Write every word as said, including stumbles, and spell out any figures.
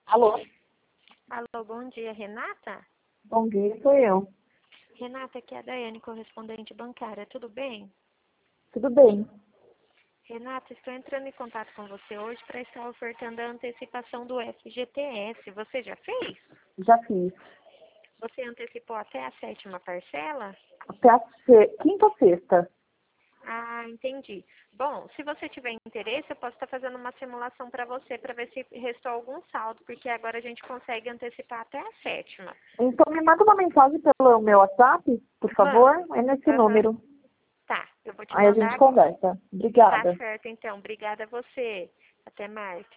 Alô? Alô, bom dia, Renata? Bom dia, sou eu. Renata, aqui é a Daiane, correspondente bancária, tudo bem? Tudo bem? Renata, estou entrando em contato com você hoje para estar ofertando a antecipação do F G T S. Você já fez? Já fiz. Você antecipou até a sétima parcela? Até a se- quinta ou sexta. Ah, entendi. Bom, se você tiver interesse, eu posso estar fazendo uma simulação para você para ver se restou algum saldo, porque agora a gente consegue antecipar até a sétima. Então me manda uma mensagem pelo meu WhatsApp, por favor. Mano, É nesse aham, número. tá, eu vou te Aí a mandar gente agora. conversa. Tá Obrigada. certo, então. Obrigada a você. Até mais.